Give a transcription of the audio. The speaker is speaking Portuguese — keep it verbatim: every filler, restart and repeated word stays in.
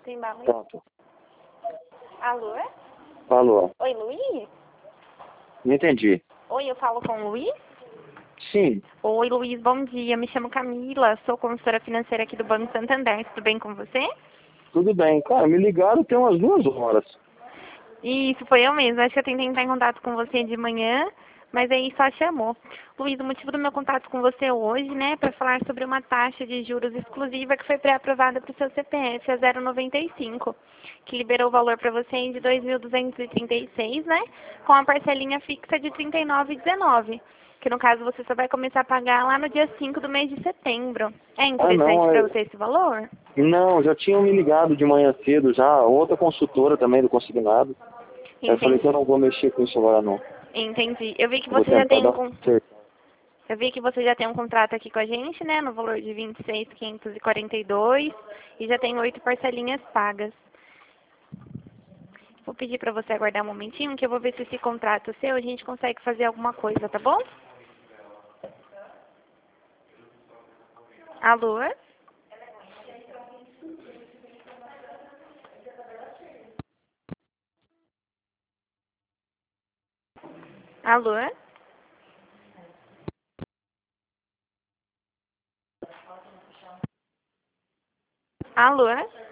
Tem bala aí? Pronto. Alô? Alô. Oi, Luiz? Não entendi. Oi, eu falo com o Luiz? Sim. Oi, Luiz, bom dia. Me chamo Camila, sou consultora financeira aqui do Banco Santander. Tudo bem com você? Tudo bem. Cara, me ligaram tem umas duas horas. Isso, foi eu mesma. Acho que eu tentei entrar em contato com você de manhã, mas aí só chamou. Luiz, o motivo do meu contato com você hoje, né, é para falar sobre uma taxa de juros exclusiva que foi pré-aprovada para o seu C P F, a zero noventa e cinco, que liberou o valor para você de dois mil duzentos e trinta e seis, né, com a parcelinha fixa de trinta e nove reais e dezenove centavos, que no caso você só vai começar a pagar lá no dia cinco do mês de setembro. É Ah, interessante não. para É... você esse valor? Não, já tinham me ligado de manhã cedo já. Outra consultora também do consignado. Aí eu falei que eu Entendi. não vou mexer com isso agora não. Entendi. Eu vi que Vou você já tentar tem um dar con- certo. Eu vi que você já tem um contrato aqui com a gente, né, no valor de vinte e seis mil quinhentos e quarenta e dois e já tem oito parcelinhas pagas. Vou pedir para você aguardar um momentinho que eu vou ver se esse contrato seu a gente consegue fazer alguma coisa, tá bom? Alô? Alô? Alô?